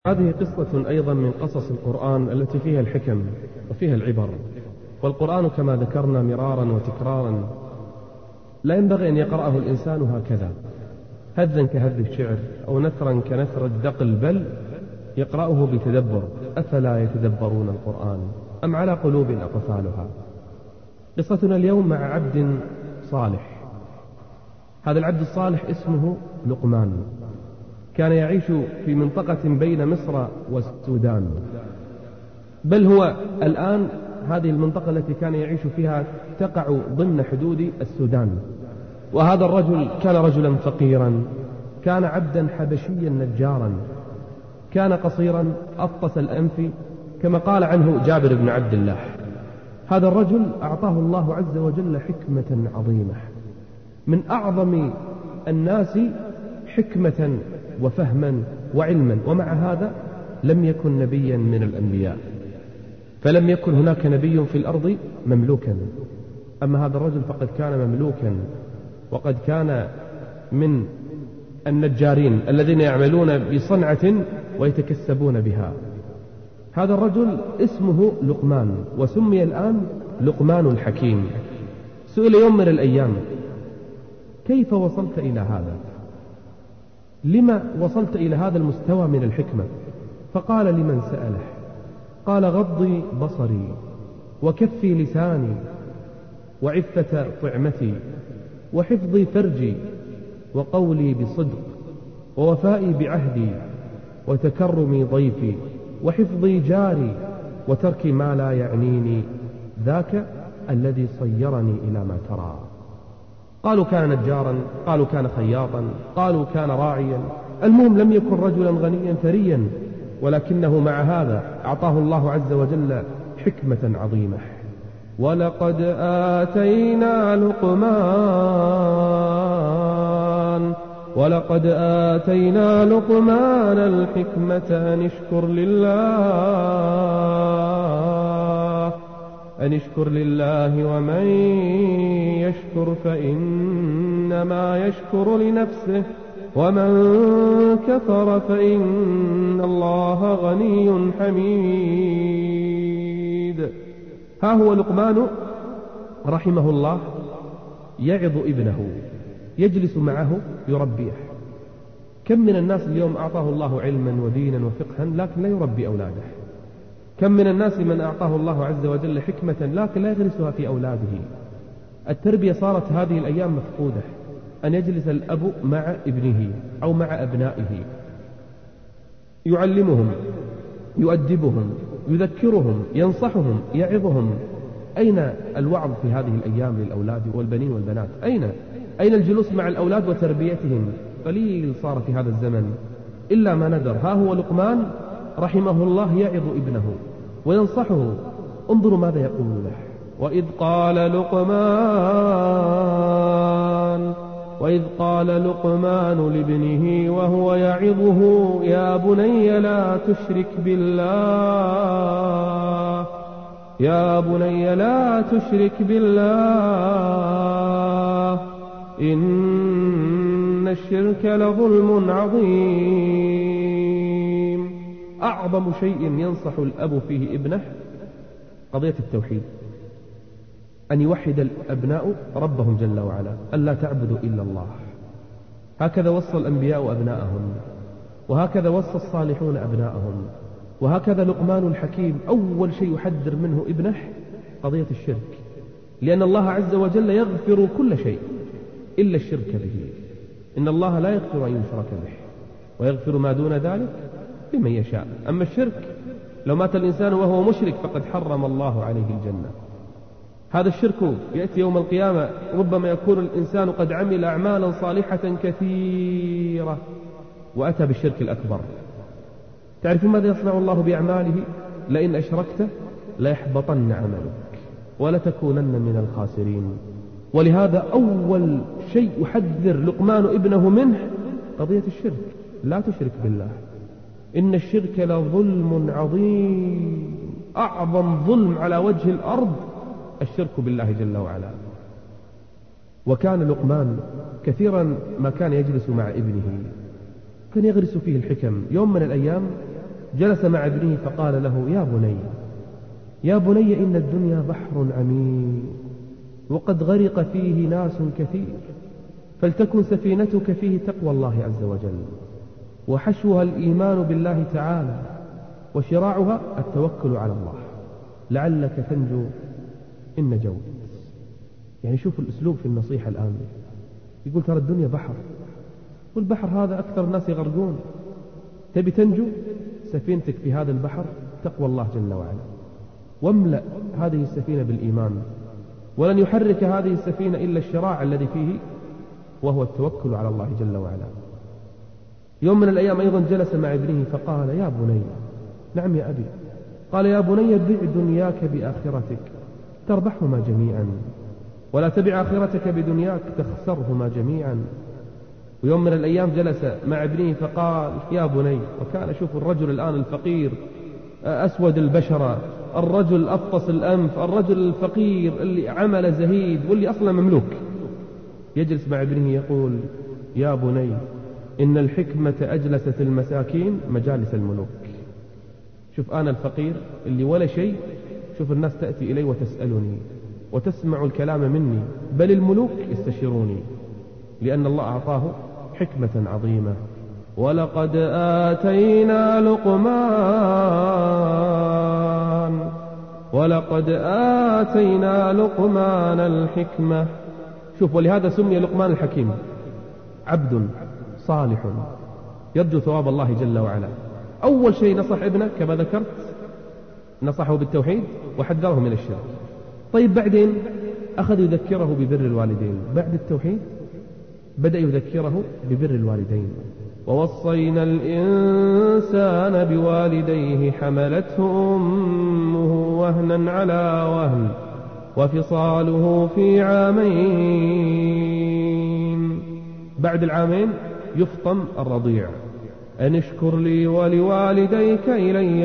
هذه قصة أيضا من قصص القرآن التي فيها الحكم وفيها العبر. والقرآن كما ذكرنا مرارا وتكرارا لا ينبغي أن يقرأه الإنسان هكذا هذا كهذ الشعر أو نثرا كنثر الدقل، بل يقرأه بتدبر. أفلا يتدبرون القرآن أم على قلوب أقفالها. قصتنا اليوم مع عبد صالح. هذا العبد الصالح اسمه لقمان، كان يعيش في منطقة بين مصر والسودان، بل هو الآن هذه المنطقة التي كان يعيش فيها تقع ضمن حدود السودان. وهذا الرجل كان رجلا فقيرا، كان عبدا حبشيا نجارا، كان قصيرا أطس الأنف كما قال عنه جابر بن عبد الله. هذا الرجل أعطاه الله عز وجل حكمة عظيمة، من أعظم الناس حكمة وفهما وعلما، ومع هذا لم يكن نبيا من الأنبياء، فلم يكن هناك نبي في الأرض مملوكا. أما هذا الرجل فقد كان مملوكا، وقد كان من النجارين الذين يعملون بصنعة ويتكسبون بها. هذا الرجل اسمه لقمان، وسمي الآن لقمان الحكيم. سئل يوم من الأيام: كيف وصلت إلى هذا؟ لما وصلت إلى هذا المستوى من الحكمة؟ فقال لمن سأله: قال: غضي بصري، وكفي لساني، وعفة طعمتي، وحفظي فرجي، وقولي بصدق، ووفائي بعهدي، وتكرمي ضيفي، وحفظي جاري، وترك ما لا يعنيني، ذاك الذي صيرني إلى ما ترى. قالوا كان نجارا، قالوا كان خياطا، قالوا كان راعيا، المهم لم يكن رجلا غنيا ثريا، ولكنه مع هذا أعطاه الله عز وجل حكمة عظيمة. ولقد آتينا لقمان الحكمة أن اشكر لله، ومن يشكر فإنما يشكر لنفسه، ومن كفر فإن الله غني حميد. ها هو لقمان رحمه الله يعظ ابنه، يجلس معه يربيه. كم من الناس اليوم أعطاه الله علما ودينا وفقها لكن لا يربي أولاده. كم من الناس من أعطاه الله عز وجل حكمة لكن لا يغرسها في أولاده. التربية صارت هذه الأيام مفقودة. أن يجلس الأب مع ابنه أو مع أبنائه، يعلمهم، يؤدبهم، يذكرهم، ينصحهم، يعظهم. أين الوعظ في هذه الأيام للأولاد والبنين والبنات؟ أين الجلوس مع الأولاد وتربيتهم؟ قليل صار في هذا الزمن إلا ما ندر. ها هو لقمان رحمه الله يعظ ابنه وينصحه. انظروا ماذا يقول له: وإذ قال لقمان لابنه وهو يعظه: يا بني لا تشرك بالله إن الشرك لظلم عظيم. أعظم شيء ينصح الأب فيه ابنه قضية التوحيد، أن يوحد الأبناء ربهم جل وعلا، ألا تعبدوا إلا الله. هكذا وصى الأنبياء أبناءهم، وهكذا وصى الصالحون أبناءهم، وهكذا لقمان الحكيم أول شيء يحذر منه ابنه قضية الشرك، لأن الله عز وجل يغفر كل شيء إلا الشرك به. إن الله لا يغفر أن يشرك به ويغفر ما دون ذلك لمن يشاء. أما الشرك لو مات الإنسان وهو مشرك فقد حرم الله عليه الجنة. هذا الشرك يأتي يوم القيامة، ربما يكون الإنسان قد عمل أعمالا صالحة كثيرة وأتى بالشرك الأكبر. تعرفون ماذا يصنع الله بأعماله؟ لئن أشركت ليحبطن عملك ولتكونن من الخاسرين. ولهذا أول شيء يحذر لقمان ابنه منه قضية الشرك: لا تشرك بالله إن الشرك لظلم عظيم. أعظم ظلم على وجه الأرض الشرك بالله جل وعلا. وكان لقمان كثيرا ما كان يجلس مع ابنه كان يغرس فيه الحكم. يوم من الأيام جلس مع ابنه فقال له: يا بني، يا بني، إن الدنيا بحر عميق وقد غرق فيه ناس كثير، فلتكن سفينتك فيه تقوى الله عز وجل، وحشوها الإيمان بالله تعالى، وشراعها التوكل على الله، لعلك تنجو إن نجوت. يعني شوف الأسلوب في النصيحة الآن، يقول ترى الدنيا بحر، والبحر هذا أكثر الناس يغرقون، تبي تنجو، سفينتك في هذا البحر تقوى الله جل وعلا، واملأ هذه السفينة بالإيمان، ولن يحرك هذه السفينة إلا الشراع الذي فيه، وهو التوكل على الله جل وعلا. يوم من الأيام أيضا جلس مع ابنه فقال: يا بني. نعم يا أبي. قال: يا بني، بع دنياك بآخرتك تربحهما جميعا، ولا تبع آخرتك بدنياك تخسرهما جميعا. ويوم من الأيام جلس مع ابنه فقال: يا بني. وكان شوف الرجل الآن الفقير أسود البشرة، الرجل أفطس الأنف، الرجل الفقير اللي عمل زهيد واللي أصلا مملوك، يجلس مع ابنه يقول: يا بني، إن الحكمة أجلست المساكين مجالس الملوك. شوف أنا الفقير اللي ولا شيء، شوف الناس تأتي إلي وتسألني وتسمع الكلام مني، بل الملوك يستشيروني، لأن الله أعطاه حكمة عظيمة. ولقد آتينا لقمان الحكمة. شوف، ولهذا سمي لقمان الحكيم، عبد صالح يرجو ثواب الله جل وعلا. أول شيء نصح ابنه كما ذكرت، نصحه بالتوحيد وحذره من الشرك. طيب بعدين أخذ يذكره ببر الوالدين، بعد التوحيد بدأ يذكره ببر الوالدين. ووصينا الإنسان بوالديه حملته أمه وهنا على وهن وفصاله في عامين. بعد العامين يفطم الرضيع: أن اشكر لي ولوالديك إلي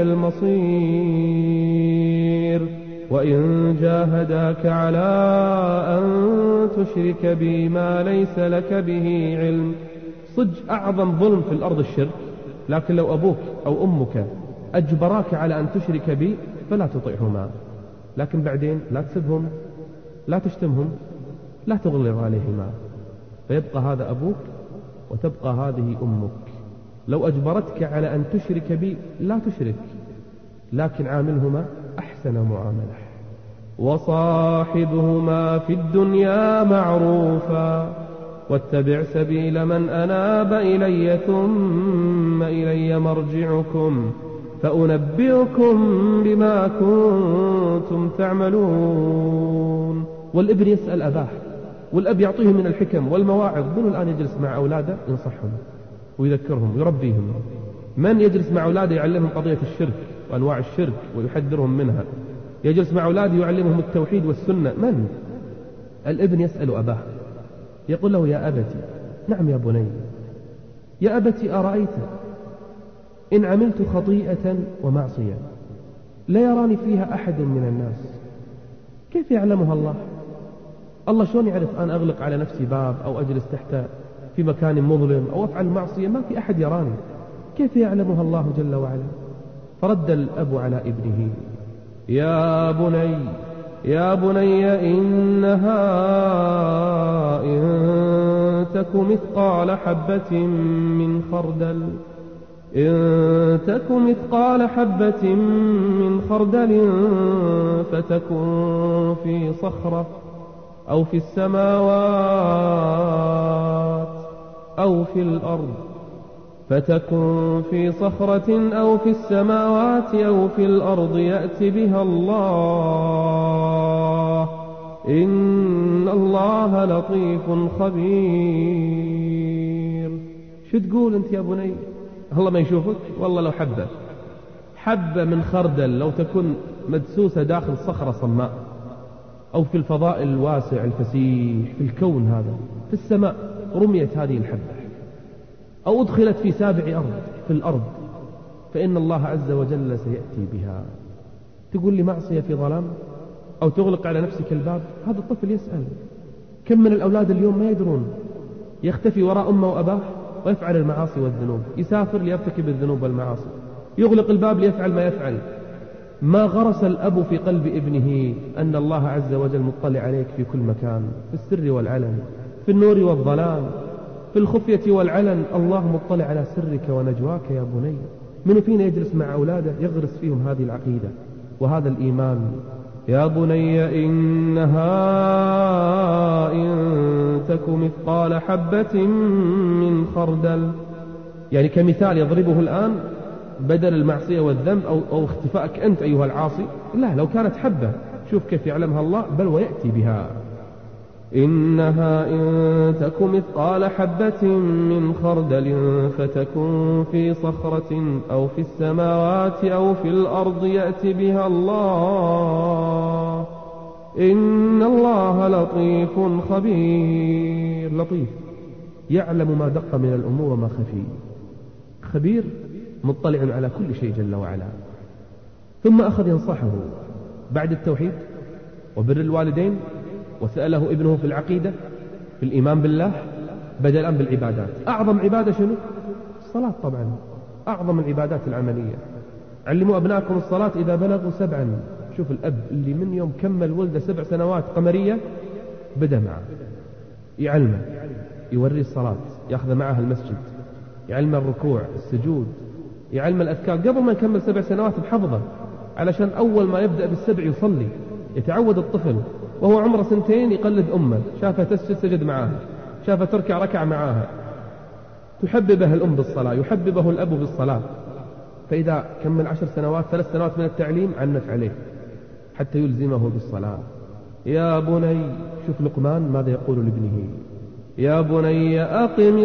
المصير، وإن جاهداك على أن تشرك بي ما ليس لك به علم. صج أعظم ظلم في الأرض الشرك، لكن لو أبوك أو أمك أجبراك على أن تشرك بي فلا تطيعهما، لكن بعدين لا تسبهم، لا تشتمهم، لا تغلظ عليهما، فيبقى هذا أبوك وتبقى هذه أمك. لو أجبرتك على أن تشرك بي لا تشرك، لكن عاملهما أحسن معاملة. وصاحبهما في الدنيا معروفا، واتبع سبيل من أناب إلي ثم إلي مرجعكم فأنبئكم بما كنتم تعملون. والابن يسأل أباه، والأب يعطيه من الحكم والمواعظ. من الآن يجلس مع أولاده ينصحهم ويذكرهم ويربيهم؟ من يجلس مع أولاده يعلمهم قضية الشرك وأنواع الشرك ويحذرهم منها؟ يجلس مع أولاده يعلمهم التوحيد والسنة؟ من؟ الابن يسأل أباه، يقول له: يا أبتي. نعم يا بني. يا أبتي، أرأيت إن عملت خطيئة ومعصية لا يراني فيها أحد من الناس، كيف يعلمها الله؟ الله شلون يعرف أن أغلق على نفسي باب أو أجلس تحت في مكان مظلم أو أفعل معصية ما في أحد يراني، كيف يعلمها الله جل وعلا؟ فرد الأب على ابنه: يا بني، يا بني، إنها إن تك مثقال حبة من خردل فتكن في صخرة أو في السماوات أو في الأرض، فتكن في صخرة أو في السماوات أو في الأرض يأت بها الله، إن الله لطيف خبير. شو تقول أنت يا بني؟ الله ما يشوفك؟ والله لو حبة من خردل لو تكون مدسوسة داخل صخرة صماء، أو في الفضاء الواسع الفسيح في الكون هذا، في السماء رميت هذه الحبة، أو أدخلت في سابع أرض في الأرض، فإن الله عز وجل سيأتي بها. تقول لي معصية في ظلام أو تغلق على نفسك الباب؟ هذا الطفل يسأل. كم من الأولاد اليوم ما يدرون، يختفي وراء أمه وأباه ويفعل المعاصي والذنوب، يسافر ليرتكب الذنوب والمعاصي، يغلق الباب ليفعل ما يفعل. ما غرس الأب في قلب ابنه أن الله عز وجل مطلع عليك في كل مكان، في السر والعلن، في النور والظلام، في الخفية والعلن. الله مطلع على سرك ونجواك يا بني. من فينا يجلس مع أولاده يغرس فيهم هذه العقيدة وهذا الإيمان؟ يا بني إنها إن تك مثقال حبة من خردل، يعني كمثال يضربه الآن بدل المعصية والذنب أو اختفائك أنت أيها العاصي. لا، لو كانت حبة شوف كيف يعلمها الله، بل ويأتي بها. إنها إن تك مثقال حبة من خردل فتكن في صخرة أو في السماوات أو في الأرض يأتي بها الله إن الله لطيف خبير. لطيف يعلم ما دق من الأمور وما خفي، خبير مطلع على كل شيء جل وعلا. ثم أخذ ينصحه بعد التوحيد وبر الوالدين، وسأله ابنه في العقيدة في الإيمان بالله، بدأ الآن بالعبادات. أعظم عبادة شنو؟ الصلاة طبعا، أعظم العبادات العملية. علموا أبنائكم الصلاة إذا بلغوا 7. شوف الأب اللي من يوم كمل ولده 7 سنوات قمرية بدأ معه يعلمه، يوري الصلاة، يأخذ معها المسجد، يعلم الركوع السجود، يعلم الأذكار قبل ما يكمل 7 سنوات بحفظه، علشان أول ما يبدأ بالسبع يصلي. يتعود الطفل وهو عمره 2 يقلد أمه، شافها تسجد سجد معاها، شافها تركع ركع معاها. تحببه الأم بالصلاة، يحببه الأب بالصلاة. فإذا كمل 10 سنوات 3 سنوات من التعليم عنت عليه حتى يلزمه بالصلاة. يا بني، شوف لقمان ماذا يقول لابنه: يا بني أقم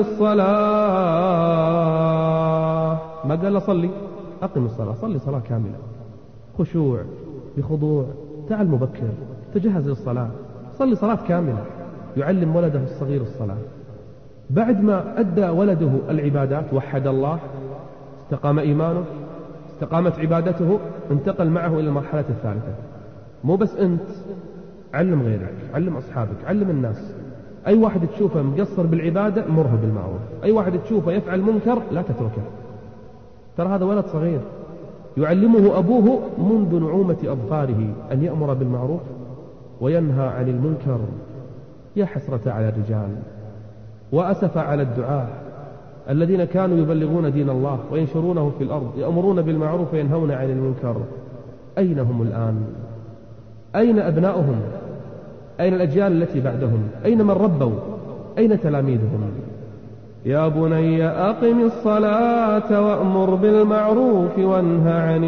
الصلاة. ما قال له صلي، أقم الصلاة، صلي صلاة كاملة، خشوع بخضوع، تعال مبكر، تجهز للصلاة، صلي صلاة كاملة. يعلم ولده الصغير الصلاة. بعد ما أدى ولده العبادات، وحد الله، استقام إيمانه، استقامت عبادته، انتقل معه إلى المرحلة الثالثة. مو بس أنت، علم غيرك، علم أصحابك، علم الناس. أي واحد تشوفه مقصر بالعبادة مره بالمعروف، أي واحد تشوفه يفعل منكر لا تتركه. ترى هذا ولد صغير يعلمه أبوه منذ نعومة أظفاره أن يأمر بالمعروف وينهى عن المنكر. يا حسرة على الرجال وأسف على الدعاة الذين كانوا يبلغون دين الله وينشرونه في الأرض، يأمرون بالمعروف وينهون عن المنكر. أين هم الآن؟ أين أبناؤهم؟ أين الأجيال التي بعدهم؟ أين من ربوا؟ أين تلاميذهم؟ يا بني أقم الصلاة وأمر بالمعروف وانهى عن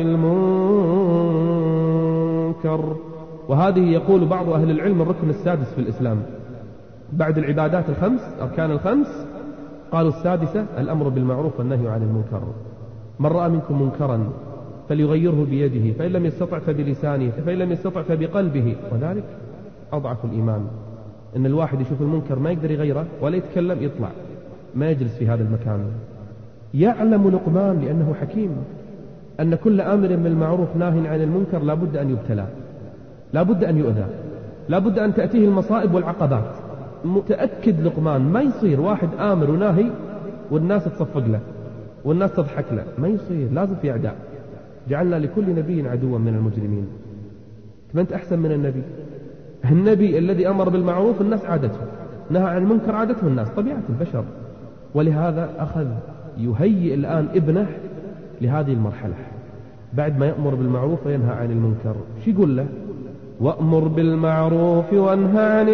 المنكر. وهذه يقول بعض أهل العلم الركن السادس في الإسلام بعد العبادات الخمس، أركان الخمس، قالوا السادسة الأمر بالمعروف والنهي عن المنكر. من رأى منكم منكرا فليغيره بيده، فإن لم يستطع فبلسانه، فإن لم يستطع فبقلبه، وذلك أضعف الإيمان. إن الواحد يشوف المنكر ما يقدر يغيره ولا يتكلم، يطلع ما يجلس في هذا المكان. يعلم لقمان لأنه حكيم أن كل آمر بالمعروف ناه عن المنكر لابد أن يبتلى، لابد أن يؤذى، لابد أن تأتيه المصائب والعقبات. متأكد لقمان ما يصير واحد آمر وناهي والناس تصفق له والناس تضحك له، ما يصير، لازم في أعداء. جعلنا لكل نبي عدوا من المجرمين. أنت أحسن من النبي. النبي الذي أمر بالمعروف الناس عادته، نهى عن المنكر عادته الناس، طبيعة البشر. ولهذا أخذ يهيئ الآن ابنه لهذه المرحلة، بعد ما يأمر بالمعروف وينهى عن المنكر. شو يقول له؟ وأمر بالمعروف وانهى عن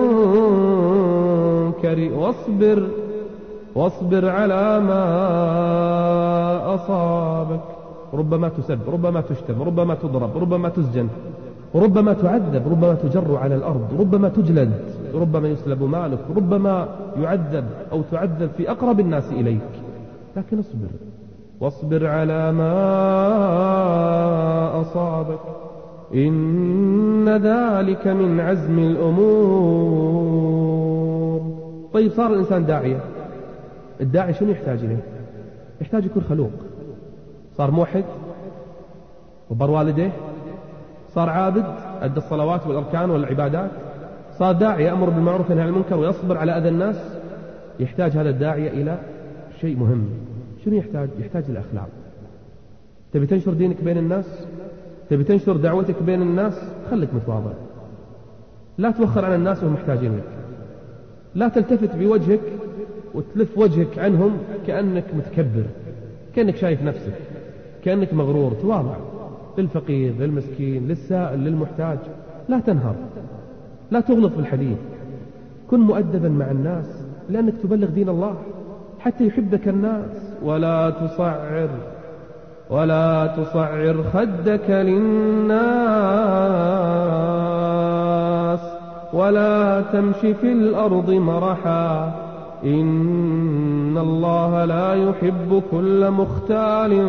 المنكر واصبر على ما أصابك. ربما تسب، ربما تشتم، ربما تضرب، ربما تسجن، ربما تعذب، ربما تجر على الأرض، ربما تجلد، ربما يسلب مالك، ربما يعذب أو تعذب في أقرب الناس إليك، لكن اصبر. واصبر على ما أصابك إن ذلك من عزم الأمور. طيب صار الإنسان داعية، الداعي شنو يحتاج إليه؟ يحتاج يكون خلوق. صار موحد وبر والديه، صار عابد أدى الصلوات والأركان والعبادات، صار داعي يأمر بالمعروف وينهى عن المنكر ويصبر على أذى الناس. يحتاج هذا الداعية إلى شيء مهم. شنو يحتاج؟ يحتاج الأخلاق. تبي تنشر دينك بين الناس، تبي تنشر دعوتك بين الناس، خليك متواضع، لا توخر عن الناس وهم محتاجين لك، لا تلتفت بوجهك وتلف وجهك عنهم كأنك متكبر، كأنك شايف نفسك، كأنك مغرور. تواضع للفقير للمسكين للسائل للمحتاج، لا تنهر، لا تغلط في الحديث، كن مؤدبا مع الناس لأنك تبلغ دين الله حتى يحبك الناس. ولا تصعر خدك للناس ولا تمشي في الأرض مرحا إن الله لا يحب كل مختال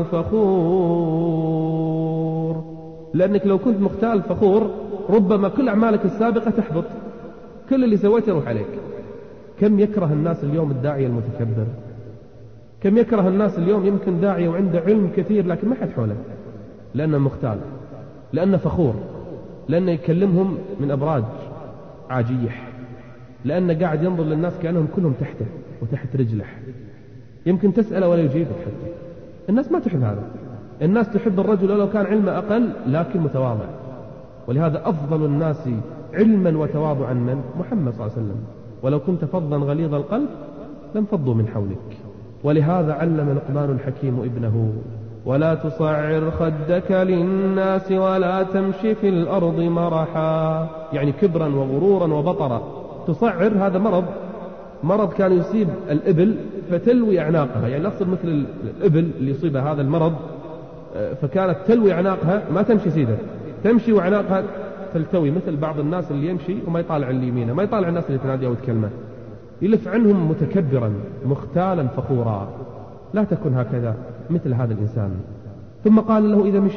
فخور. لأنك لو كنت مختال فخور ربما كل أعمالك السابقة تحبط، كل اللي سويته يروح عليك. كم يكره الناس اليوم الداعية المتكبر، كم يكره الناس اليوم يمكن داعية وعنده علم كثير لكن ما حد حوله، لأنه مختال، لأنه فخور، لأنه يكلمهم من أبراج عاجيح، لأنه قاعد ينظر للناس كأنهم كلهم تحته وتحت رجله، يمكن تسأله ولا يجيبك حتى. الناس ما تحب هذا، الناس تحب الرجل ولو كان علمه أقل لكن متواضع. ولهذا أفضل الناس علما وتواضعا من محمد صلى الله عليه وسلم، ولو كنت فظا غليظ القلب لانفضوا من حولك. ولهذا علم لقمان الحكيم ابنه ولا تصعر خدك للناس ولا تمشي في الأرض مرحا، يعني كبرا وغرورا وبطرا. تصعر هذا مرض كان يصيب الإبل فتلوي أعناقها، يعني نصر مثل الإبل اللي يصيبها هذا المرض، فكانت تلوي أعناقها، ما تمشي سيدة، تمشي وأعناقها تلتوي، مثل بعض الناس اللي يمشي وما يطالع اليمين، ما يطالع الناس اللي تنادي أو تكلمه، يلف عنهم متكبرا مختالا فخورا. لا تكن هكذا مثل هذا الإنسان. ثم قال له إذا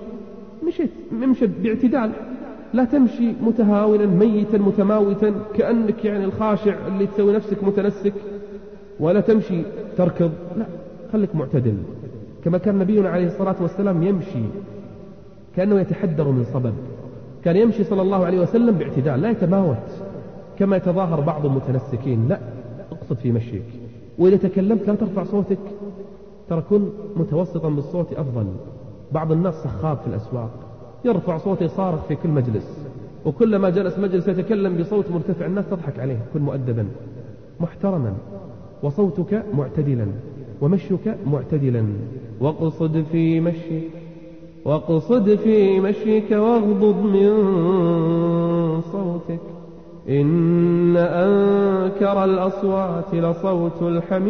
امشي باعتدال، لا تمشي متهاونا ميتا متماوتا كأنك يعني الخاشع اللي تسوي نفسك متنسك، ولا تمشي تركض، لا، خليك معتدل. كما كان نبينا عليه الصلاة والسلام يمشي كأنه يتحدر من صبب، كان يمشي صلى الله عليه وسلم باعتدال، لا يتماوت كما يتظاهر بعض المتنسكين، لا، اقصد في مشيك. وإذا تكلمت لا ترفع صوتك، ترى كن متوسطا بالصوت أفضل. بعض الناس سخاب في الأسواق، يرفع صوته يصارخ في كل مجلس، وكلما جلس مجلس يتكلم بصوت مرتفع، الناس تضحك عليه. كن مؤدبا محترما، وصوتك معتدلا، ومشيك معتدلا. واقصد في مشيك واغضض من صوتك إن أنكر الأصوات لصوت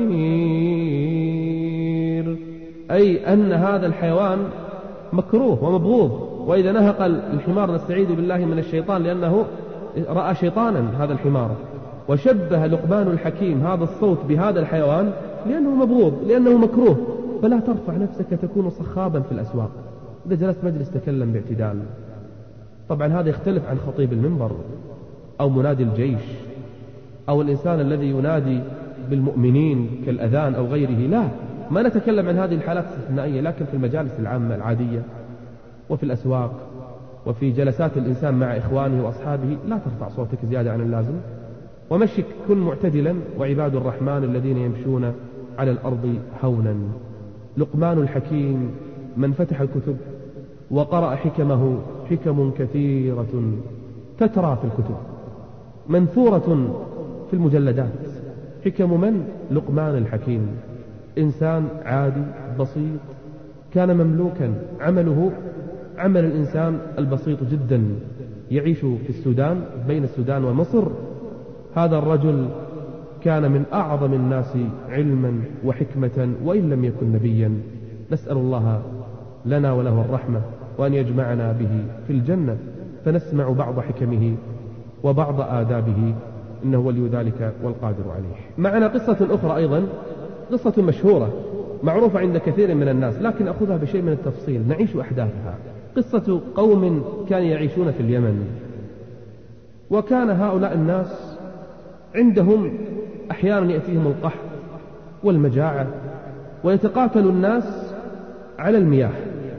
الحمير، أي أن هذا الحيوان مكروه ومبغوض. وإذا نهق الحمار نستعيذ بالله من الشيطان، لأنه رأى شيطانا هذا الحمار. وشبه لقمان الحكيم هذا الصوت بهذا الحيوان لأنه مبغوض، لأنه مكروه. فلا ترفع نفسك تكون صخابا في الأسواق. إذا جلست مجلس تكلم باعتدال. طبعا هذا يختلف عن خطيب المنبر أو منادي الجيش أو الإنسان الذي ينادي بالمؤمنين كالأذان أو غيره، لا، ما نتكلم عن هذه الحالات الاستثنائية. لكن في المجالس العامة العادية وفي الأسواق وفي جلسات الإنسان مع إخوانه وأصحابه لا ترفع صوتك زيادة عن اللازم، ومشيك كن معتدلا. وعباد الرحمن الذين يمشون على الأرض هونا. لقمان الحكيم من فتح الكتب وقرأ حكمه، حكم كثيرة تترى في الكتب منثورة في المجلدات. حكم من؟ لقمان الحكيم. إنسان عادي بسيط، كان مملوكا، عمله عمل الإنسان البسيط جدا، يعيش في السودان، بين السودان ومصر. هذا الرجل كان من أعظم الناس علما وحكمة وإن لم يكن نبيا. نسأل الله لنا وله الرحمة، وأن يجمعنا به في الجنة فنسمع بعض حكمه وبعض آدابه، إنه ولي ذلك والقادر عليه. معنا قصة أخرى أيضا، قصة مشهورة معروفة عند كثير من الناس، لكن أخذها بشيء من التفصيل نعيش أحداثها. قصة قوم كانوا يعيشون في اليمن، وكان هؤلاء الناس عندهم أحيانا يأتيهم القحط والمجاعة، ويتقاتل الناس على المياه.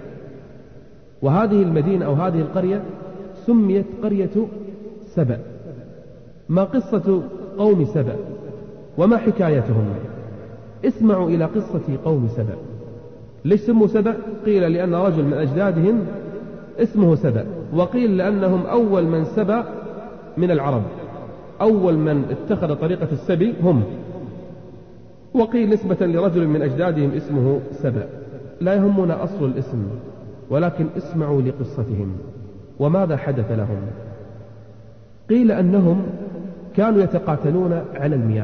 وهذه المدينة أو هذه القرية سميت قرية سبأ. ما قصة قوم سبأ وما حكايتهم؟ اسمعوا إلى قصة قوم سبأ. ليش سموا سبأ؟ قيل لأن رجل من أجدادهم اسمه سبأ، وقيل لأنهم أول من سبأ من العرب، أول من اتخذ طريقة السبي هم، وقيل نسبة لرجل من أجدادهم اسمه سبأ. لا يهمنا أصل الاسم، ولكن اسمعوا لقصتهم وماذا حدث لهم. قيل أنهم كانوا يتقاتلون على المياه،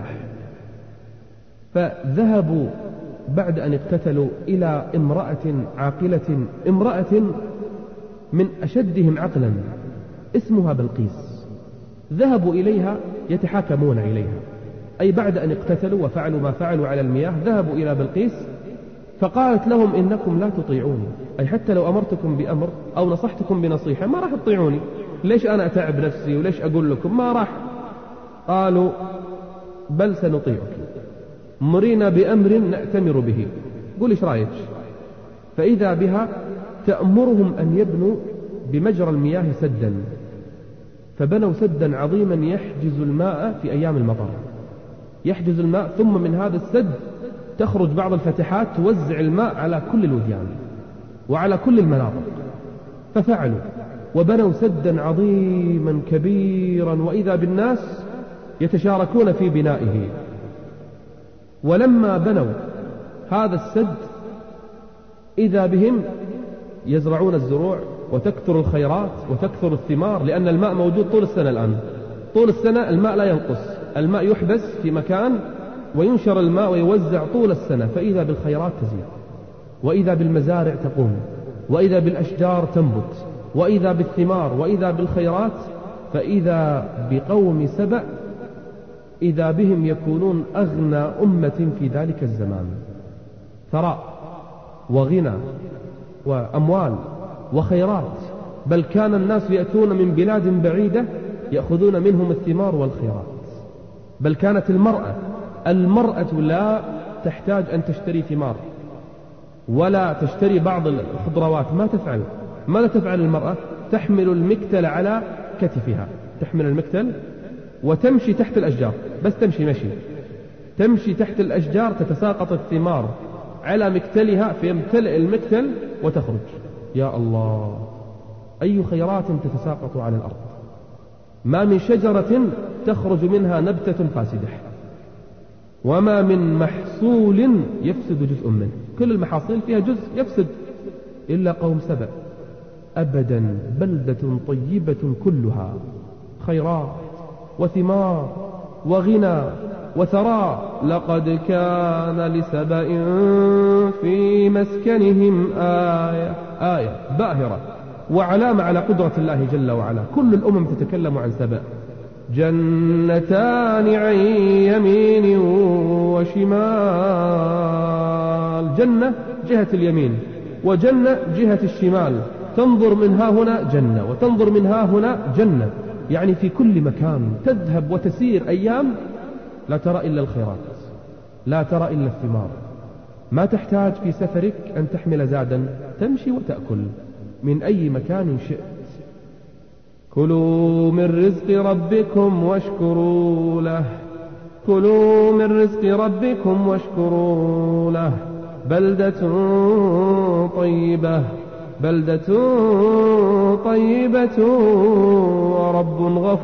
فذهبوا بعد أن اقتتلوا إلى امرأة عاقلة، امرأة من أشدهم عقلا اسمها بلقيس. ذهبوا إليها يتحاكمون إليها، أي بعد أن اقتتلوا وفعلوا ما فعلوا على المياه ذهبوا إلى بلقيس فقالت لهم إنكم لا تطيعوني، أي حتى لو أمرتكم بأمر أو نصحتكم بنصيحة ما راح تطيعوني، ليش أنا أتعب نفسي وليش أقول لكم ما راح. قالوا بل سنطيعك، مرينا بأمر نأتمر به، قول إيش رأيك. فإذا بها تأمرهم أن يبنوا بمجرى المياه سدا، فبنوا سدا عظيما يحجز الماء في أيام المطر، يحجز الماء، ثم من هذا السد تخرج بعض الفتحات توزع الماء على كل الوديان وعلى كل المناطق. ففعلوا وبنوا سدا عظيما كبيرا، وإذا بالناس يتشاركون في بنائه. ولما بنوا هذا السد إذا بهم يزرعون الزروع وتكثر الخيرات وتكثر الثمار، لأن الماء موجود طول السنة. الآن طول السنة الماء لا ينقص، الماء يحبس في مكان وينشر الماء ويوزع طول السنة، فإذا بالخيرات تزيد، وإذا بالمزارع تقوم، وإذا بالأشجار تنبت، وإذا بالثمار، وإذا بالخيرات. فإذا بقوم سبأ إذا بهم يكونون أغنى أمة في ذلك الزمان، ثراء وغنى وأموال وخيرات، بل كان الناس يأتون من بلاد بعيدة يأخذون منهم الثمار والخيرات. بل كانت المرأة لا تحتاج أن تشتري ثمار ولا تشتري بعض الخضروات، ما تفعل. ماذا تفعل المرأة؟ تحمل المكتل على كتفها، تحمل المكتل وتمشي تحت الأشجار، بس تمشي تحت الأشجار، تتساقط الثمار على مكتلها فيمتلئ المكتل وتخرج. يا الله، أي خيرات تتساقط على الأرض! ما من شجرة تخرج منها نبتة فاسدة، وما من محصول يفسد جزء منه، كل المحاصيل فيها جزء يفسد، إلا قوم سبأ أبدا، بلدة طيبة كلها خيرات وثمار وغنى وثراء. لقد كان لسبأ في مسكنهم آية باهرة وعلامة على قدرة الله جل وعلا. كل الأمم تتكلم عن سبأ. جنتان عن يمين وشمال، جنة جهة اليمين وجنة جهة الشمال، تنظر من ها هنا جنة وتنظر من ها هنا جنة، يعني في كل مكان. تذهب وتسير أيام لا ترى إلا الخيرات، لا ترى إلا الثمار. ما تحتاج في سفرك أن تحمل زادا، تمشي وتأكل من أي مكان شئت. كلوا من رزق ربكم واشكروا له، كلوا من رزق ربكم واشكروا له، بلدة طيبة ورب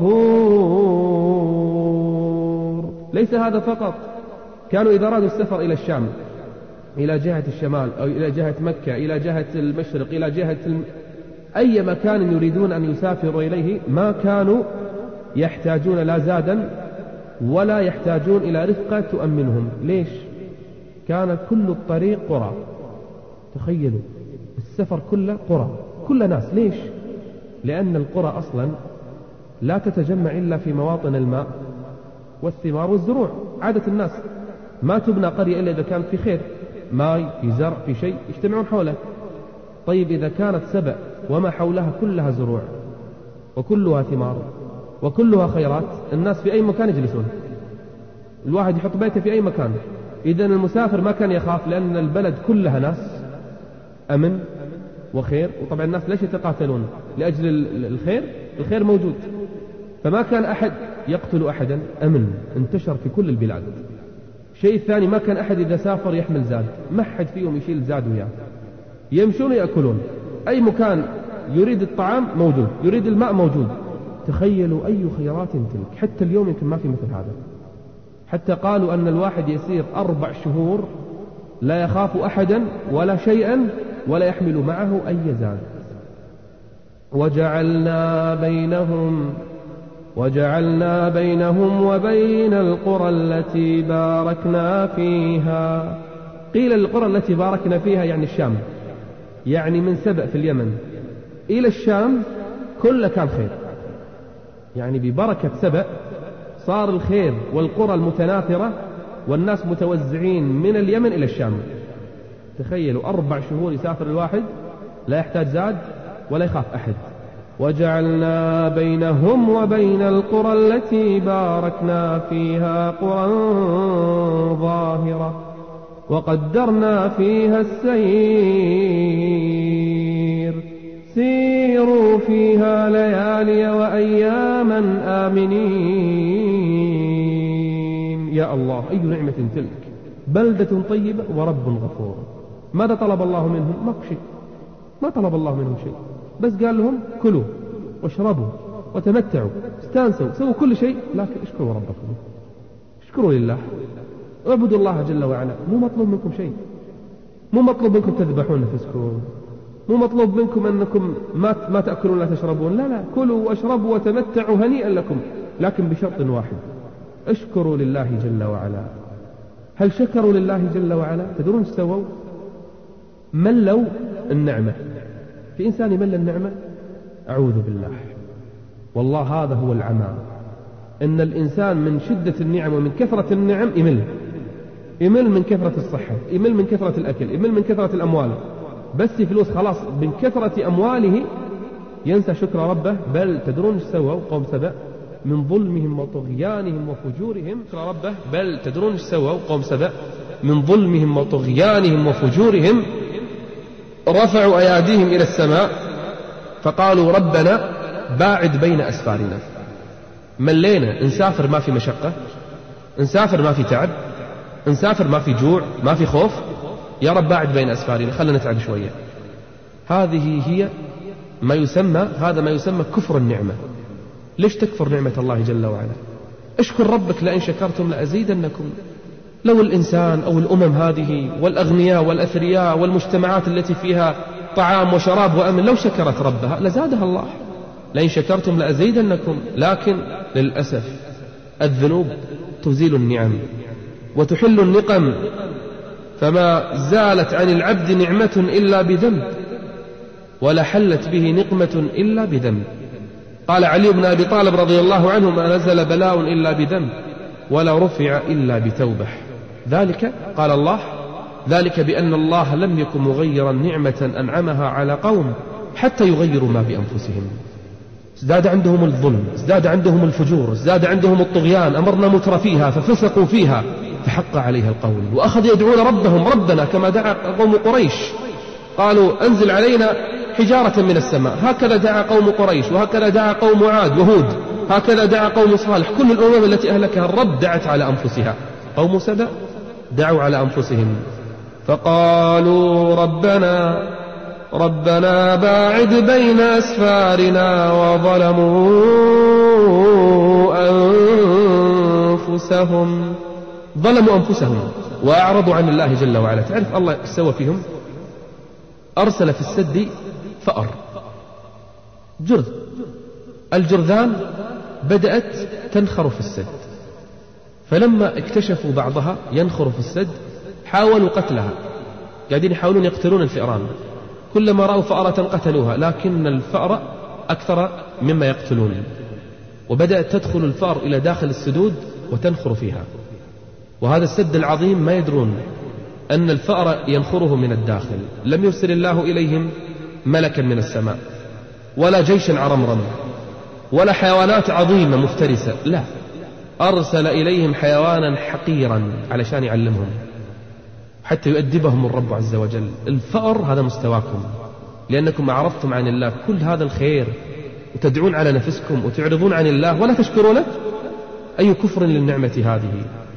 غفور. ليس هذا فقط، كانوا إذا أرادوا السفر إلى الشام، إلى جهة الشمال، أو إلى جهة مكة، إلى جهة المشرق، إلى جهة أي مكان يريدون أن يسافروا إليه، ما كانوا يحتاجون لا زادا ولا يحتاجون إلى رفقة تؤمنهم. ليش؟ كان كل الطريق قرى. تخيلوا السفر كله قرى، كل ناس. ليش؟ لأن القرى أصلا لا تتجمع إلا في مواطن الماء والثمار والزروع. عادة الناس ما تبنى قرية إلا إذا كانت في خير، ماء، في زرع، في شيء يجتمعون حوله. طيب إذا كانت سبأ وما حولها كلها زروع وكلها ثمار وكلها خيرات، الناس في أي مكان يجلسون، الواحد يحط بيته في أي مكان. إذن المسافر ما كان يخاف، لأن البلد كلها ناس أمن وخير. وطبعا الناس ليش يتقاتلون؟ لأجل الخير موجود، فما كان أحد يقتل أحدا، أمن انتشر في كل البلاد. الشيء الثاني ما كان أحد إذا سافر يحمل زاد، ما حد فيهم يشيل زاد وياه، يمشون يأكلون، أي مكان يريد الطعام موجود، يريد الماء موجود. تخيلوا أي خيرات تلك. حتى اليوم يمكن ما في مثل هذا. حتى قالوا أن الواحد يسير 4 شهور لا يخاف أحدا ولا شيئا ولا يحمل معه أي زاد. وجعلنا بينهم وبين القرى التي باركنا فيها. قيل القرى التي باركنا فيها يعني الشام، يعني من سبأ في اليمن إلى الشام كل كان خير، يعني ببركة سبأ صار الخير والقرى المتناثرة والناس متوزعين من اليمن إلى الشام. تخيلوا 4 شهور يسافر الواحد لا يحتاج زاد ولا يخاف أحد. وجعلنا بينهم وبين القرى التي باركنا فيها قرى ظاهرة وقدرنا فيها السير سيروا فيها ليالي وأياما آمنين. يا الله أي نعمة تلك، بلدة طيبة ورب غفور. ماذا طلب الله منهم؟ ما شيء، ما طلب الله منهم شيء، بس قال لهم كلوا واشربوا وتمتعوا استانسوا سووا كل شيء، لكن اشكروا ربكم، اشكروا لله، اعبدوا الله جل وعلا. مو مطلوب منكم شيء، مو مطلوب منكم تذبحون نفسكم، مو مطلوب منكم أنكم ما تأكلون لا تشربون، لا، كلوا واشربوا وتمتعوا هنيئا لكم، لكن بشرط واحد، اشكروا لله جل وعلا. هل شكروا لله جل وعلا؟ تدرون ايش سووا؟ ملوا النعمة. في إنسان يمل النعمة، أعوذ بالله، والله هذا هو العمى. إن الإنسان من شدة النعم ومن كثرة النعم يمل من كثرة الصحة، يمل من كثرة الأكل، يمل من كثرة الأموال، بس فلوس خلاص، من كثرة أمواله ينسى شكر ربه. بل تدرون ايش سووا قوم سبأ من ظلمهم وطغيانهم وفجورهم؟ بل تدرون ايش سووا قوم سبأ من ظلمهم وطغيانهم وفجورهم؟ رفعوا أياديهم إلى السماء فقالوا ربنا باعد بين أسفارنا. ملينا نسافر ما في مشقة، نسافر ما في تعب، نسافر ما في جوع ما في خوف، يا رب باعد بين أسفارنا خلنا نتعب شوية. هذا ما يسمى كفر النعمة. ليش تكفر نعمة الله جل وعلا؟ اشكر ربك لئن شكرتم لأزيدنكم. لو الإنسان أو الأمم هذه والأغنياء والأثرياء والمجتمعات التي فيها طعام وشراب وأمن لو شكرت ربها لزادها الله، لئن شكرتم لأزيدنكم. لكن للأسف الذنوب تزيل النعم وتحل النقم، فما زالت عن العبد نعمة إلا بذنب ولا حلت به نقمة إلا بذنب. قال علي بن أبي طالب رضي الله عنه ما نزل بلاء إلا بذنب ولا رفع إلا بتوبة. ذلك قال الله ذلك بأن الله لم يكن مغيرا نعمة أنعمها على قوم حتى يغيروا ما بأنفسهم. ازداد عندهم الظلم، ازداد عندهم الفجور، ازداد عندهم الطغيان، أمرنا متر فيها ففسقوا فيها فحق عليها القول. وأخذ يدعون ربهم ربنا كما دعا قوم قريش، قالوا أنزل علينا حجارة من السماء. هكذا دعا قوم قريش، وهكذا دعا قوم عاد وهود، هكذا دعا قوم صالح. كل الأمم التي أهلكها الرب دعت على أنفسها. قوم سبأ دعوا على أنفسهم فقالوا ربنا باعد بين أسفارنا وظلموا أنفسهم وأعرضوا عن الله جل وعلا. تعرف الله ايش سوى فيهم؟ أرسل في السد فأر جرذ، الجرذان بدأت تنخر في السد، فلما اكتشفوا بعضها ينخر في السد حاولوا قتلها، قاعدين يحاولون يقتلون الفئران، كلما رأوا فأرة قتلوها، لكن الفأر أكثر مما يقتلون، وبدأت تدخل الفأر إلى داخل السدود وتنخر فيها. وهذا السد العظيم ما يدرون أن الفأر ينخره من الداخل. لم يرسل الله إليهم ملكا من السماء ولا جيشا عرمرم ولا حيوانات عظيمة مفترسة، لا، أرسل إليهم حيوانا حقيرا علشان يعلمهم حتى يؤدبهم الرب عز وجل. الفأر هذا مستواكم، لأنكم أعرضتم عن الله كل هذا الخير وتدعون على نفسكم وتعرضون عن الله ولا تشكرونه. أي كفر للنعمة هذه.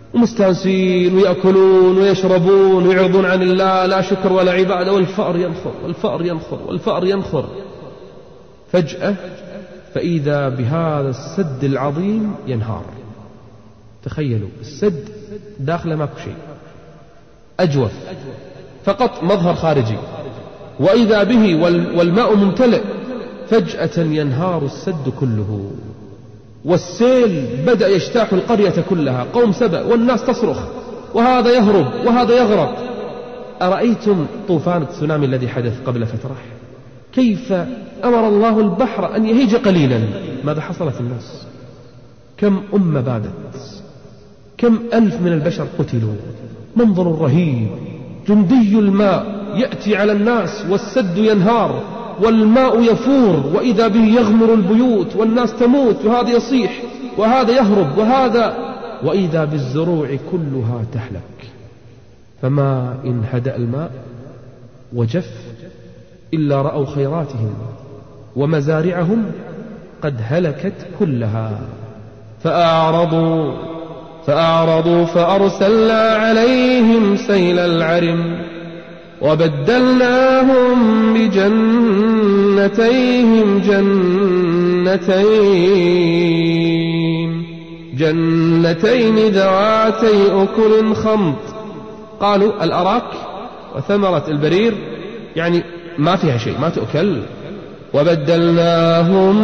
ومستانسين ويأكلون ويشربون ويعرضون عن الله، لا شكر ولا عبادة، والفأر ينخر والفأر ينخر والفأر ينخر. فجأة فإذا بهذا السد العظيم ينهار. تخيلوا السد داخله ماكو شيء، أجوف فقط مظهر خارجي، وإذا به والماء ممتلئ. فجأة ينهار السد كله، والسيل بدأ يجتاح القرية كلها، قوم سبأ والناس تصرخ، وهذا يهرب وهذا يغرق. أرأيتم طوفان التسونامي الذي حدث قبل فترة؟ كيف أمر الله البحر أن يهيج قليلا؟ ماذا حصلت الناس؟ كم أمة بادت، كم ألف من البشر قتلوا. منظر رهيب، جندي الماء يأتي على الناس والسد ينهار والماء يفور، وإذا به يغمر البيوت والناس تموت، وهذا يصيح وهذا يهرب وإذا بالزروع كلها تهلك. فما إن هدأ الماء وجف إلا رأوا خيراتهم ومزارعهم قد هلكت كلها. فأعرضوا فأرسلنا عليهم سيل العرم وبدلناهم بجنتيهم جنتين ذواتي أكل خمط. قالوا الأراك وثمرة البرير يعني ما فيها شيء، ما تؤكل. وبدلناهم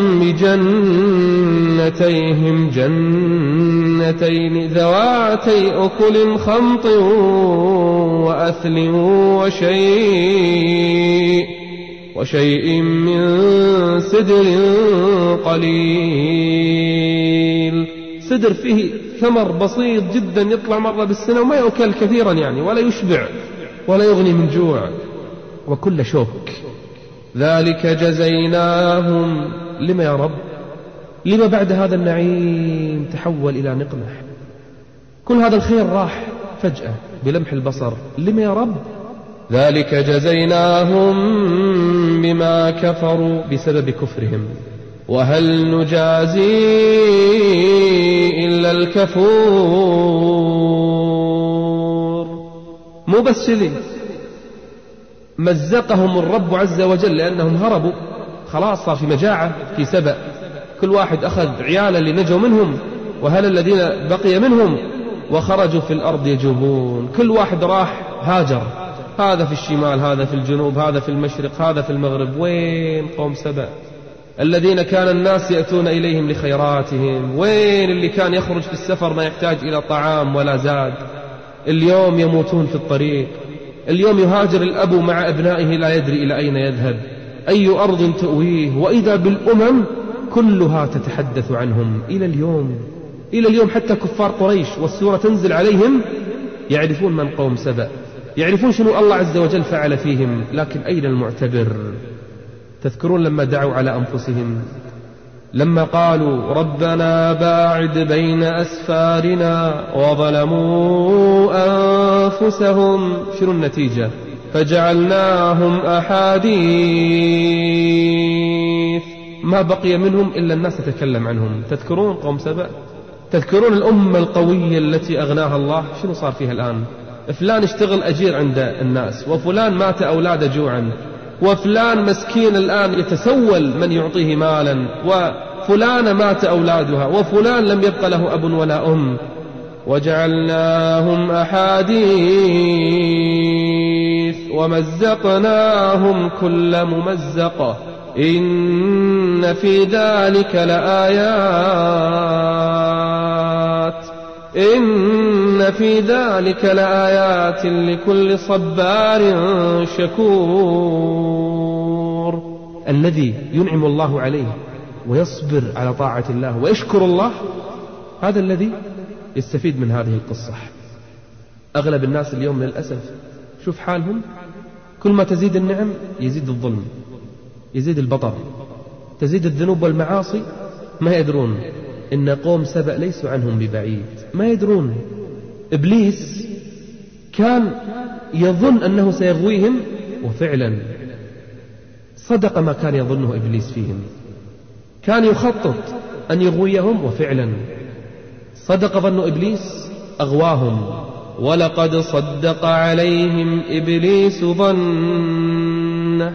بجنتيهم جنتين ذواتي أكل خمط وأثل وشيء من سدر قليل. سدر فيه ثمر بسيط جدا يطلع مرة بالسنة وما يؤكل كثيرا يعني، ولا يشبع ولا يغني من جوع، وكل شوك. ذلك جزيناهم. لما يا رب؟ لما بعد هذا النعيم تحول إلى نقمة؟ كل هذا الخير راح فجأة بلمح البصر. لما يا رب؟ ذلك جزيناهم بما كفروا، بسبب كفرهم. وهل نجازي إلا الكفور؟ مو بس كذي، مزقهم الرب عز وجل لأنهم هربوا، خلاص صار في مجاعة في سبأ، كل واحد أخذ عياله اللي نجوا منهم وهل الذين بقي منهم وخرجوا في الأرض يجوبون. كل واحد راح هاجر، هذا في الشمال، هذا في الجنوب، هذا في المشرق، هذا في المغرب. وين قوم سبأ الذين كان الناس يأتون إليهم لخيراتهم؟ وين اللي كان يخرج في السفر ما يحتاج إلى طعام ولا زاد؟ اليوم يموتون في الطريق. اليوم يهاجر الأب مع أبنائه لا يدري إلى أين يذهب، أي أرض تؤويه. وإذا بالأمم كلها تتحدث عنهم إلى اليوم حتى كفار قريش والسورة تنزل عليهم يعرفون من قوم سبأ، يعرفون شنو الله عز وجل فعل فيهم. لكن أين المعتبر؟ تذكرون لما دعوا على أنفسهم، لما قالوا ربنا باعد بين أسفارنا وظلموا أنفسهم، شنو النتيجة؟ فجعلناهم أحاديث، ما بقي منهم إلا الناس تتكلم عنهم. تذكرون قوم سبأ؟ تذكرون الأمة القوية التي أغناها الله؟ شنو صار فيها الآن؟ فلان اشتغل أجير عند الناس، وفلان مات أولاده جوعا، وفلان مسكين الآن يتسول من يعطيه مالا، وفلان مات أولادها، وفلان لم يبق له أب ولا أم. وجعلناهم أحاديث ومزقناهم كل ممزق إن في ذلك لآيات لكل صبار شكور. الذي ينعم الله عليه ويصبر على طاعة الله ويشكر الله، هذا الذي يستفيد من هذه القصة. أغلب الناس اليوم للأسف شوف حالهم، كل ما تزيد النعم يزيد الظلم، يزيد البطر، تزيد الذنوب والمعاصي. ما يدرون إن قوم سبأ ليسوا عنهم ببعيد، ما يدرون. إبليس كان يظن أنه سيغويهم، وفعلا صدق ما كان يظنه إبليس فيهم. كان يخطط أن يغويهم، وفعلا صدق ظن إبليس أغواهم ولقد صدق عليهم إبليس ظنه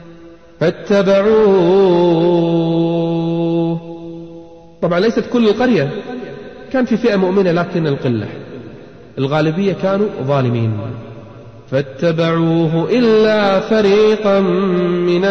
فاتبعوه. طبعا ليست كل القرية، كان في فئة مؤمنة لكن القلة، الغالبية كانوا ظالمين. فاتبعوه إلا فريقا من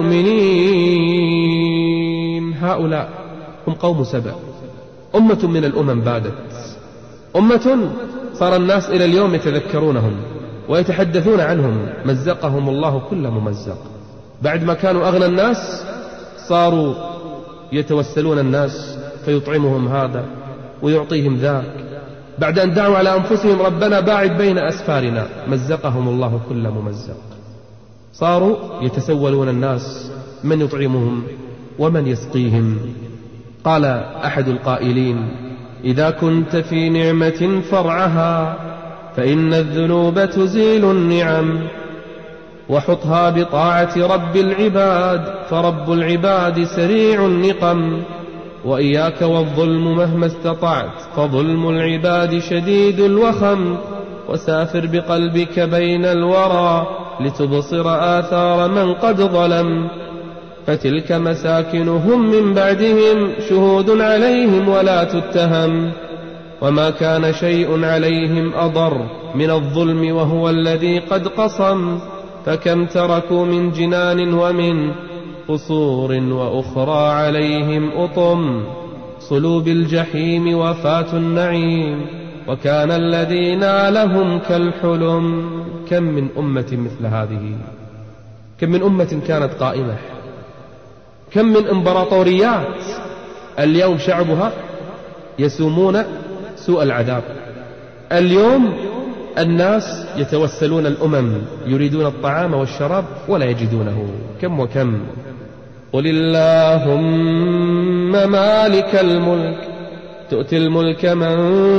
المؤمنين. هؤلاء هم قوم سبأ، أمة من الأمم بادت، أمة صار الناس إلى اليوم يتذكرونهم ويتحدثون عنهم. مزقهم الله كل ممزق. بعد ما كانوا أغنى الناس صاروا يتوسلون الناس فيطعمهم هذا ويعطيهم ذاك. بعد أن دعوا على أنفسهم ربنا باعد بين أسفارنا، مزقهم الله كل ممزق. صاروا يتسولون الناس من يطعمهم ومن يسقيهم. قال أحد القائلين: إذا كنت في نعمة فرعها فإن الذنوب تزيل النعم، وحطها بطاعة رب العباد فرب العباد سريع النقم. وإياك والظلم مهما استطعت فظلم العباد شديد الوخم. وسافر بقلبك بين الورى لتبصر آثار من قد ظلم. فتلك مساكنهم من بعدهم شهود عليهم ولا تتهم. وما كان شيء عليهم أضر من الظلم وهو الذي قد قصم. فكم تركوا من جنان ومن قصور وأخرى عليهم أطم. صلوب الجحيم وفاة النعيم وكان الذي نالهم كالحلم. كم من أمة مثل هذه، كم من أمة كانت قائمة، كم من إمبراطوريات اليوم شعبها يسومون سوء العذاب. اليوم الناس يتوسلون الأمم يريدون الطعام والشراب ولا يجدونه. كم وكم. قل اللهم مالك الملك تؤتي الملك من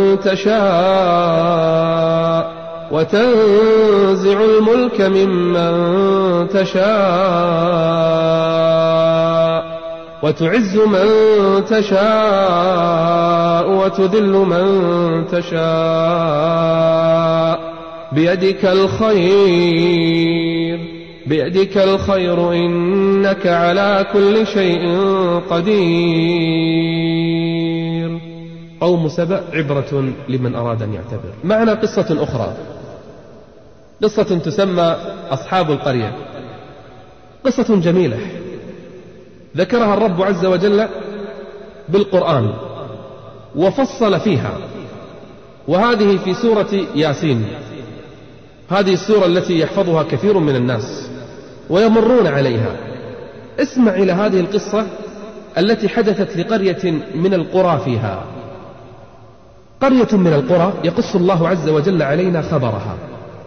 تشاء وتنزع الملك ممن تشاء وتعز من تشاء وتذل من تشاء بيدك الخير، بيدك الخير إنك على كل شيء قدير. قوم سبأ عبرة لمن أراد أن يعتبر. معنا قصة أخرى، قصة تسمى أصحاب القرية. قصة جميلة ذكرها الرب عز وجل بالقرآن وفصل فيها، وهذه في سورة ياسين. هذه السورة التي يحفظها كثير من الناس ويمرون عليها. اسمع إلى هذه القصة التي حدثت لقرية من القرى فيها. قرية من القرى يقص الله عز وجل علينا خبرها.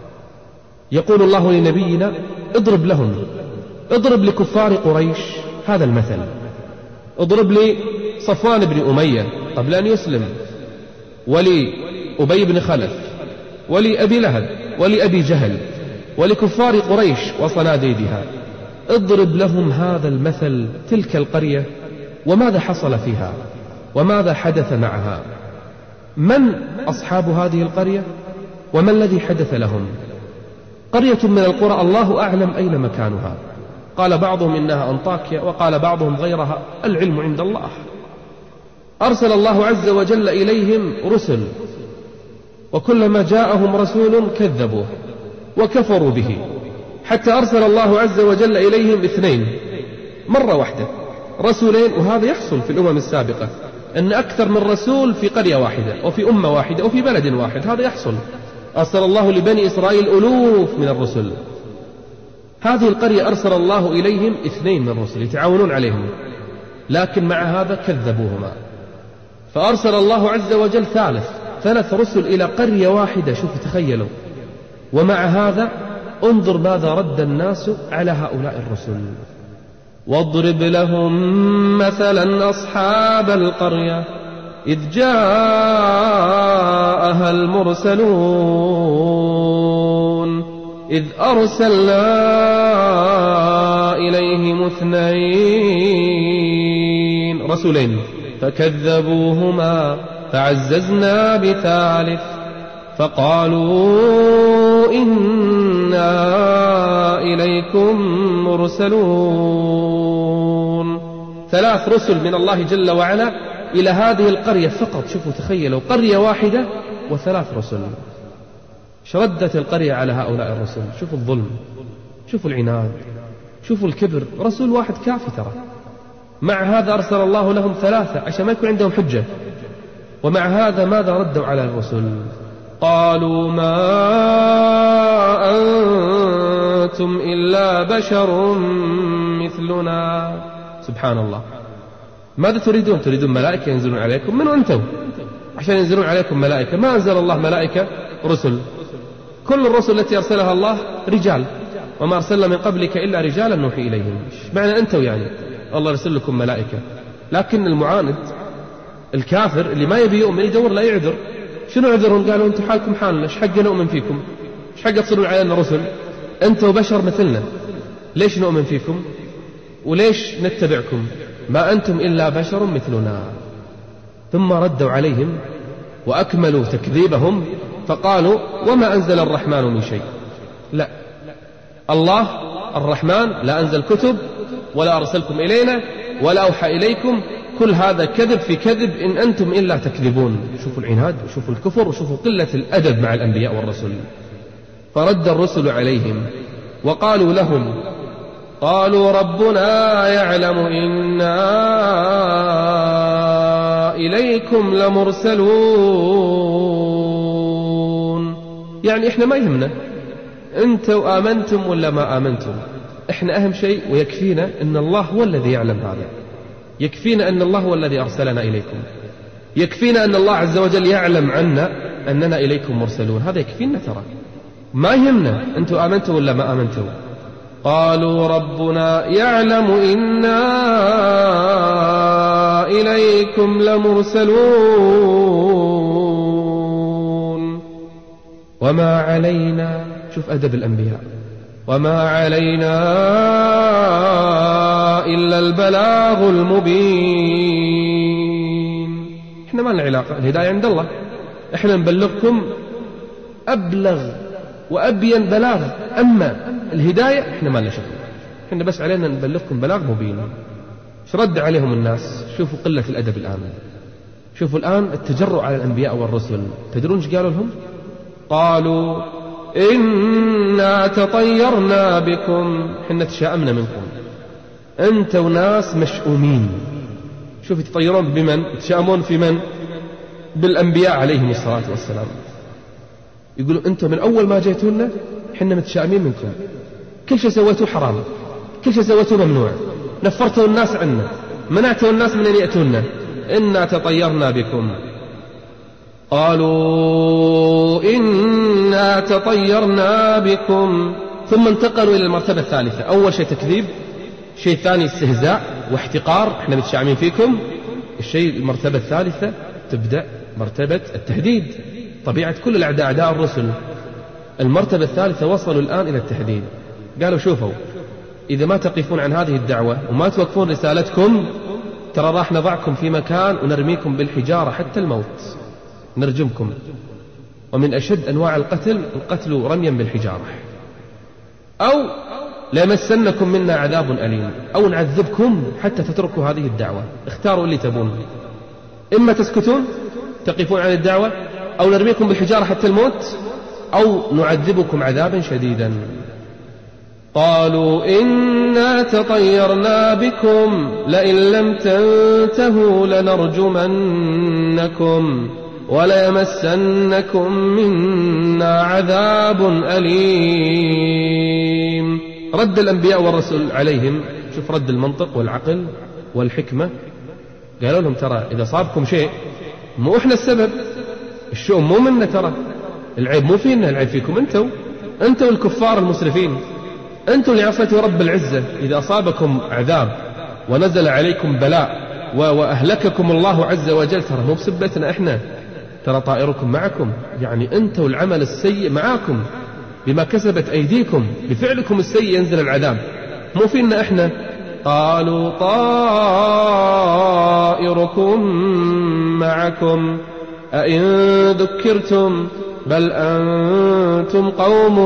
يقول الله لنبينا: اضرب لهم، اضرب لكفار قريش هذا المثل، اضرب لصفوان بن أمية قبل أن يسلم، ولأبي بن خلف، ولأبي لهب، ولأبي جهل، ولكفار قريش وصناديدها. اضرب لهم هذا المثل، تلك القرية وماذا حصل فيها وماذا حدث معها. من أصحاب هذه القرية وما الذي حدث لهم؟ قرية من القرى الله أعلم أين مكانها. قال بعضهم إنها أنطاكيا، وقال بعضهم غيرها، العلم عند الله. أرسل الله عز وجل إليهم رسل، وكلما جاءهم رسول كذبوه وكفروا به، حتى أرسل الله عز وجل إليهم 2 مرة واحدة، رسولين. وهذا يحصل في الأمم السابقة، أن أكثر من رسول في قرية واحدة وفي أمة واحدة وفي بلد واحد، هذا يحصل. أرسل الله لبني إسرائيل ألوف من الرسل. هذه القرية أرسل الله إليهم 2 من الرسل يتعاونون عليهم، لكن مع هذا كذبوهما. فأرسل الله عز وجل 3 رسل إلى قرية واحدة. شوف تخيلوا. ومع هذا انظر ماذا رد الناس على هؤلاء الرسل. واضرب لهم مثلا أصحاب القرية إذ جاءها المرسلون إذ أرسلنا إليهم 2 رسولين فكذبوهما فعززنا ب3 فقالوا إنا إليكم مرسلون. 3 رسل من الله جل وعلا إلى هذه القرية فقط. شوفوا تخيلوا قرية واحدة و3 رسل. شردت القرية على هؤلاء الرسل. شوفوا الظلم، شوفوا العناد، شوفوا الكبر. رسول واحد كافي ترى. مع هذا أرسل الله لهم 3 عشان ما يكون عندهم حجة. ومع هذا ماذا ردوا على الرسل؟ قالوا ما أنتم إلا بشر مثلنا. سبحان الله. ماذا تريدون؟ تريدون ملائكة ينزلون عليكم؟ من أنتم عشان ينزلون عليكم ملائكة؟ ما أنزل الله ملائكة، رسل. كل الرسل التي أرسلها الله رجال، وما أرسلنا من قبلك إلا رجالا نوحي إليهم. معنى أنتم يعني الله يرسل لكم ملائكة؟ لكن المعاند الكافر اللي ما يبي يؤمن يدور لا يعذر. شنو عذرهم؟ قالوا أنتم حالكم حالنا، ايش حق نؤمن فيكم؟ ايش حق تصيرون علينا رسل؟ أنتم بشر مثلنا، ليش نؤمن فيكم وليش نتبعكم؟ ما أنتم إلا بشر مثلنا. ثم ردوا عليهم وأكملوا تكذيبهم فقالوا وما أنزل الرحمن من شيء. لا، الله الرحمن لا أنزل كتب ولا أرسلكم إلينا ولا أوحى إليكم. كل هذا كذب في كذب، إن أنتم إلا تكذبون. شوفوا العناد وشوفوا الكفر وشوفوا قلة الأدب مع الأنبياء والرسل. فرد الرسل عليهم وقالوا لهم قالوا ربنا يعلم إنا إليكم لمرسلون. يعني إحنا ما يهمنا أنتوا آمنتم ولا ما آمنتم، إحنا أهم شيء ويكفينا أن الله هو الذي يعلم هذا. يكفينا أن الله هو الذي أرسلنا إليكم. يكفينا أن الله عز وجل يعلم عنا أننا إليكم مرسلون. هذا يكفينا ترى، ما يهمنا أنتوا آمنتوا ولا ما آمنتوا. قالوا ربنا يعلم إنا إليكم لمرسلون وما علينا. شوف أدب الأنبياء. وما علينا إلا البلاغ المبين. إحنا ما لنا علاقة، الهداية عند الله. إحنا نبلغكم أبلغ وأبين بلاغ، أما الهداية إحنا ما لنا شغل. إحنا بس علينا نبلغكم بلاغ مبين. ايش رد عليهم الناس؟ شوفوا قلة الأدب الآن. شوفوا الآن التجرؤ على الأنبياء والرسل. تدرون ايش قالوا لهم؟ قالوا إنا تطيرنا بكم. إحنا تشاءمنا منكم، أنت وناس مشؤومين. شوف يتطيرون بمن؟ يتشاءمون في من؟ بالأنبياء عليهم الصلاة والسلام. يقولوا أنتم من أول ما جيتونا إحنا متشائمين منكم، كل شيء سويتوه حرام، كل شيء سويتوه ممنوع، نفرتوا الناس عنا، منعتوا الناس من أن يأتونا. إنا تطيرنا بكم. قالوا إنا تطيرنا بكم. ثم انتقلوا إلى المرتبة الثالثة. أول شيء تكذيب، شيء ثاني استهزاء واحتقار، احنا متشائمين فيكم. الشيء المرتبة الثالثة تبدأ مرتبة التهديد. طبيعة كل الأعداء أعداء الرسل. المرتبة الثالثة وصلوا الآن إلى التهديد. قالوا شوفوا، إذا ما تقفون عن هذه الدعوة وما توقفون رسالتكم ترى راح نضعكم في مكان ونرميكم بالحجارة حتى الموت، نرجمكم. ومن أشد أنواع القتل رميا بالحجارة، أو ليمسنكم منا عذاب أليم، أو نعذبكم حتى تتركوا هذه الدعوة. اختاروا اللي تبون، إما تسكتون تقفون عن الدعوة، أو نرميكم بالحجارة حتى الموت، أو نعذبكم عذابا شديدا. قالوا إنا تطيرنا بكم لئن لم تنتهوا لنرجمنكم وليمسنكم منا عذاب أليم. رد الأنبياء والرسل عليهم. شوف رد المنطق والعقل والحكمة. قالوا لهم ترى إذا صابكم شيء مو إحنا السبب، الشؤم مو منا، ترى العيب مو فينا، العيب فيكم أنتوا الكفار المسرفين، أنتوا اللي عصيتوا رب العزة. إذا أصابكم عذاب ونزل عليكم بلاء وأهلككم الله عز وجل ترى مو بسبتنا إحنا، ترى طائركم معكم، يعني أنتوا العمل السيء معاكم بما كسبت أيديكم، بفعلكم السيء ينزل العذاب، مو فينا إحنا. قالوا طائركم معكم أئن ذكرتم بل أنتم قوم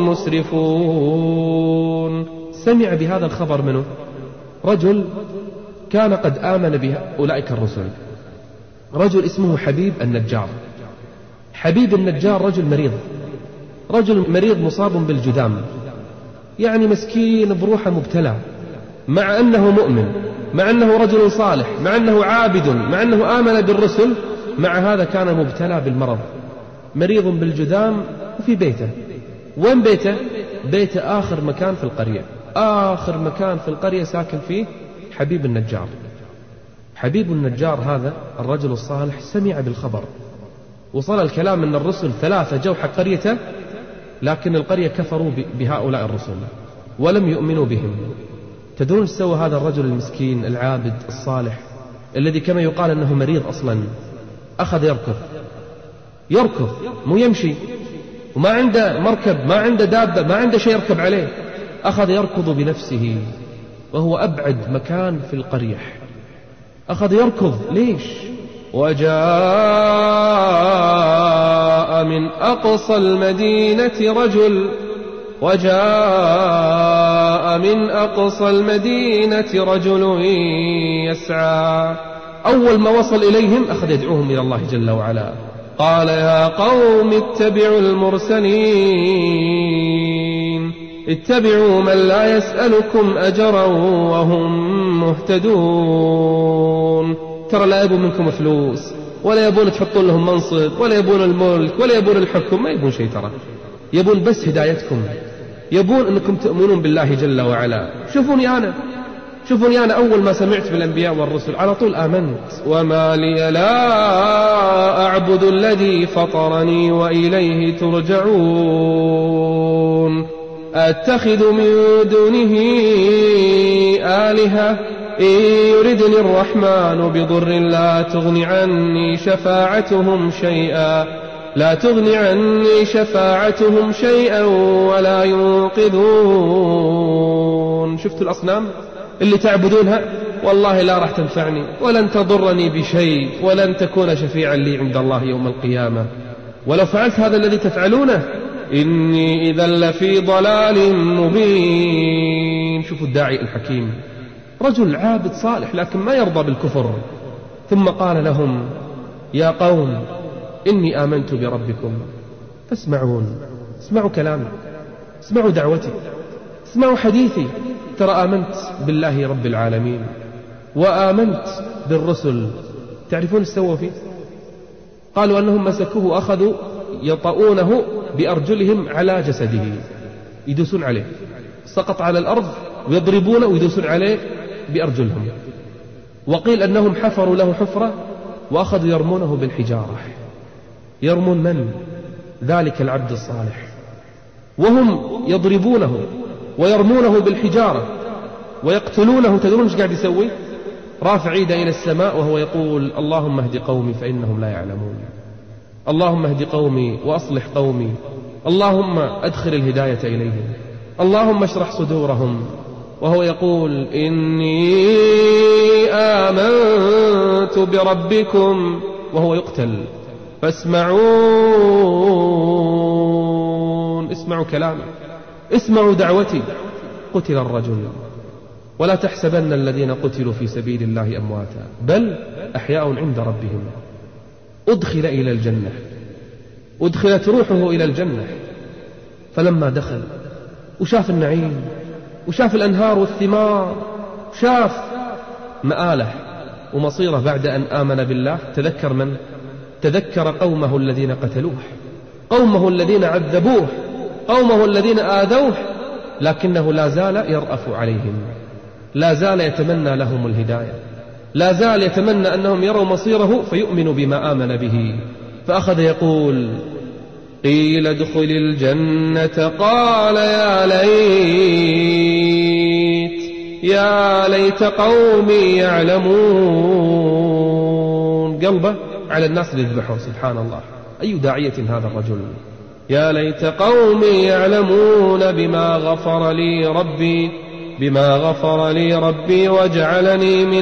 مسرفون. سمع بهذا الخبر منه رجل كان قد آمن بأولئك الرسل، رجل اسمه حبيب النجار. حبيب النجار رجل مريض مصاب بالجذام، يعني مسكين بروحه مبتلى، مع أنه مؤمن، مع أنه رجل صالح، مع أنه عابد، مع أنه آمن بالرسل، مع هذا كان مبتلى بالمرض، مريض بالجذام وفي بيته. وين بيته؟ بيته آخر مكان في القرية، آخر مكان في القرية ساكن فيه حبيب النجار. حبيب النجار هذا الرجل الصالح سمع بالخبر، وصل الكلام أن الرسل 3 جو حق قريته، لكن القرية كفروا بهؤلاء الرسل ولم يؤمنوا بهم. تدرون ايش سوى هذا الرجل المسكين العابد الصالح الذي كما يقال أنه مريض أصلا؟ أخذ يركض مو يمشي، وما عنده مركب، ما عنده دابة، ما عنده شيء يركب عليه، أخذ يركض بنفسه وهو أبعد مكان في القرية، أخذ يركض. ليش؟ وجاء من أقصى المدينة رجل يسعى. أول ما وصل إليهم أخذ يدعوهم إلى الله جل وعلا، قال يا قوم اتبعوا المرسلين، اتبعوا من لا يسألكم أجرا وهم مهتدون. ترى لا يبون منكم فلوس، ولا يبون تحطون لهم منصب، ولا يبون الملك، ولا يبون الحكم، ما يبون شيء، ترى يبون بس هدايتكم، يبون أنكم تؤمنون بالله جل وعلا. شوفوني أنا أول ما سمعت بالأنبياء والرسل على طول آمنت. وما لي لا أعبد الذي فطرني وإليه ترجعون، أتخذ من دونه آلهة إن يردني الرحمن بضر لا تغني عني شفاعتهم شيئا ولا ينقذون. شفتوا الأصنام اللي تعبدونها؟ والله لا راح تنفعني ولن تضرني بشيء ولن تكون شفيعا لي عند الله يوم القيامة. ولو فعلت هذا الذي تفعلونه إني إذا لفي ضلال مبين. شوفوا الداعي الحكيم، رجل عابد صالح لكن ما يرضى بالكفر. ثم قال لهم يا قوم إني آمنت بربكم فاسمعون، اسمعوا كلامي، اسمعوا دعوتي، اسمعوا حديثي. ترى آمنت بالله رب العالمين وآمنت بالرسل. تعرفون ايش سووا فيه؟ قالوا أنهم مسكوه وأخذوا يطؤونه بأرجلهم على جسده، يدوسون عليه، سقط على الأرض ويضربونه ويدوسون عليه بأرجلهم. وقيل أنهم حفروا له حفرة وأخذوا يرمونه بالحجارة. يرمون من؟ ذلك العبد الصالح، وهم يضربونه ويرمونه بالحجارة ويقتلونه. تدرون ايش قاعد يسوي؟ رافع يده إلى السماء وهو يقول اللهم اهد قومي فإنهم لا يعلمون، اللهم اهد قومي وأصلح قومي، اللهم أدخل الهداية إليهم، اللهم اشرح صدورهم. وهو يقول إني آمنت بربكم وهو يقتل فاسمعون. اسمعوا كلامي، اسمعوا دعوتي. قتل الرجل ولا تحسبن الذين قتلوا في سبيل الله أمواتا بل أحياء عند ربهم. أدخل إلى الجنة، أدخلت روحه إلى الجنة. فلما دخل وشاف النعيم وشاف الأنهار والثمار، شاف مآله ومصيره بعد أن آمن بالله، تذكر من؟ تذكر قومه الذين قتلوه، قومه الذين عذبوه، قومه الذين آذوه، لكنه لا زال يرأف عليهم، لا زال يتمنى لهم الهداية، لا زال يتمنى أنهم يروا مصيره فيؤمنوا بما آمن به. فأخذ يقول قيل ادخل الجنة قال يا ليت قومي يعلمون. قلبه على الناس اللي يذبحون. سبحان الله، أي داعية هذا الرجل. يا ليت قومي يعلمون بما غفر لي ربي وجعلني من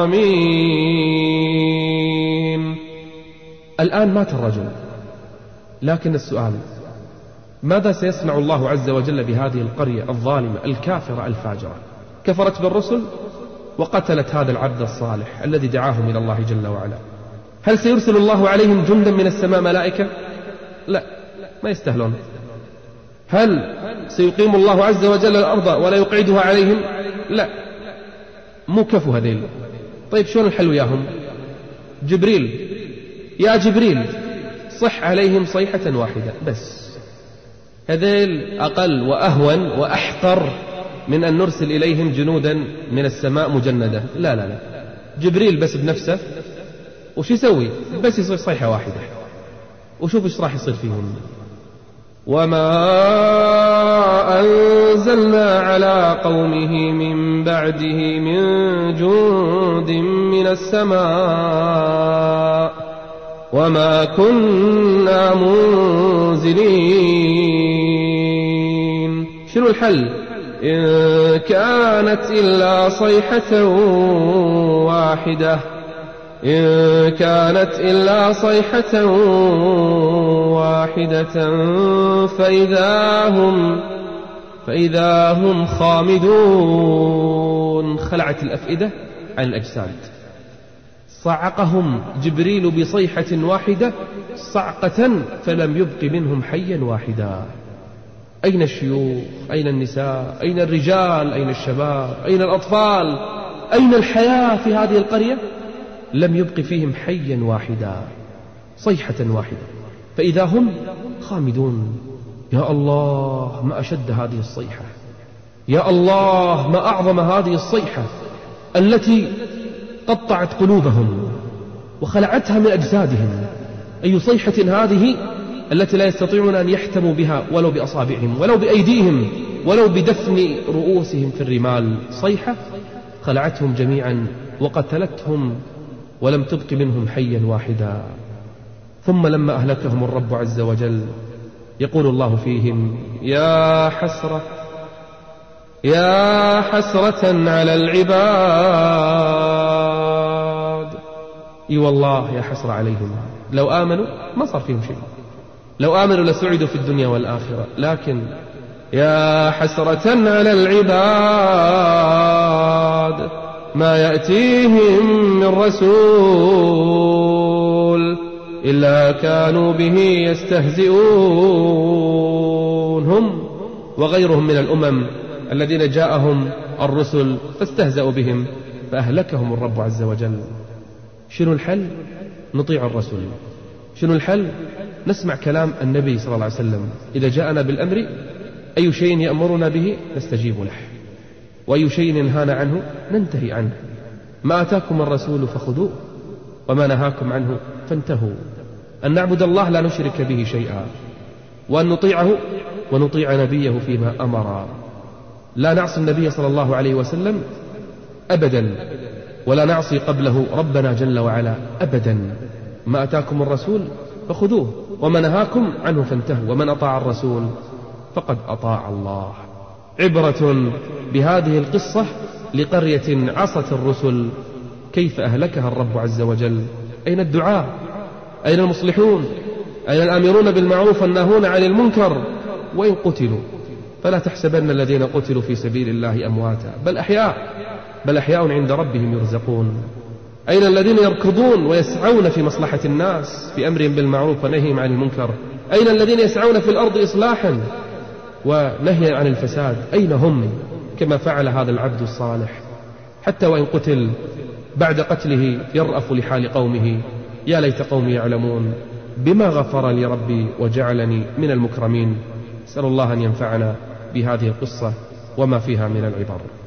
المكرمين. الآن مات الرجل لكن السؤال: ماذا سيصنع الله عز وجل بهذه القرية الظالمة الكافرة الفاجرة؟ كفرت بالرسل وقتلت هذا العبد الصالح الذي دعاهم إلى الله جل وعلا. هل سيرسل الله عليهم جندا من السماء ملائكة؟ لا، ما يستاهلون. هل سيقيم الله عز وجل الأرض ولا يقعدها عليهم؟ لا، مو كفو هذيل. طيب شلون الحل وياهم؟ جبريل، يا جبريل صح عليهم صيحة واحدة بس. هذيل أقل وأهون وأحقر من أن نرسل إليهم جنودا من السماء مجندة. لا لا لا، جبريل بس بنفسه وش يسوي؟ بس يصير صيحة واحدة وشوف إيش راح يصير فيهم. وما أنزلنا على قومه من بعده من جند من السماء وما كنا منزلين. شنو الحل؟ إن كانت إلا صيحة واحدة، إن كانت إلا صيحة واحدة فإذا هم خامدون. خلعت الأفئدة عن الأجساد، صعقهم جبريل بصيحة واحدة صعقة فلم يبق منهم حيا واحدا. أين الشيوخ؟ أين النساء؟ أين الرجال؟ أين الشباب؟ أين الأطفال؟ أين الحياة في هذه القرية؟ لم يبق فيهم حيا واحدا، صيحة واحدة فإذا هم خامدون. يا الله ما أشد هذه الصيحة، يا الله ما أعظم هذه الصيحة التي قطعت قلوبهم وخلعتها من أجسادهم. أي صيحة هذه التي لا يستطيعون أن يحتموا بها ولو بأصابعهم ولو بأيديهم ولو بدفن رؤوسهم في الرمال. صيحة خلعتهم جميعا وقتلتهم ولم تبق منهم حيا واحدا. ثم لما أهلكهم الرب عز وجل يقول الله فيهم: يا حسرة على العباد. اي والله يا حسرة عليهم، لو آمنوا ما صار فيهم شيء، لو آمنوا لسعدوا في الدنيا والآخرة. لكن يا حسرة على العباد ما يأتيهم من رسول إلا كانوا به يستهزئون. هم وغيرهم من الأمم الذين جاءهم الرسل فاستهزأوا بهم فأهلكهم الرب عز وجل. شنو الحل؟ نطيع الرسول. شنو الحل؟ نسمع كلام النبي صلى الله عليه وسلم. إذا جاءنا بالأمر أي شيء يأمرنا به نستجيب له، وأي شيء ينهانا عنه ننتهي عنه. ما آتاكم الرسول فخذوه وما نهاكم عنه فانتهوا. أن نعبد الله لا نشرك به شيئا، وأن نطيعه ونطيع نبيه فيما أمر. لا نعصي النبي صلى الله عليه وسلم أبدا، ولا نعصي قبله ربنا جل وعلا أبدا. ما أتاكم الرسول فخذوه وما نهاكم عنه فانتهوا، ومن أطاع الرسول فقد أطاع الله. عبرة بهذه القصة لقرية عصت الرسل كيف أهلكها الرب عز وجل. أين الدعاء؟ أين المصلحون؟ أين الآمرون بالمعروف والناهون عن المنكر؟ وإن قتلوا فلا تحسبن الذين قتلوا في سبيل الله أمواتا بل أحياء عند ربهم يرزقون. أين الذين يركضون ويسعون في مصلحة الناس في أمرهم بالمعروف ونهيهم عن المنكر؟ أين الذين يسعون في الأرض إصلاحا ونهيا عن الفساد؟ أين هم؟ كما فعل هذا العبد الصالح، حتى وإن قتل بعد قتله يرأف لحال قومه: يا ليت قومي يعلمون بما غفر لي ربي وجعلني من المكرمين. أسأل الله أن ينفعنا بهذه القصة وما فيها من العبر.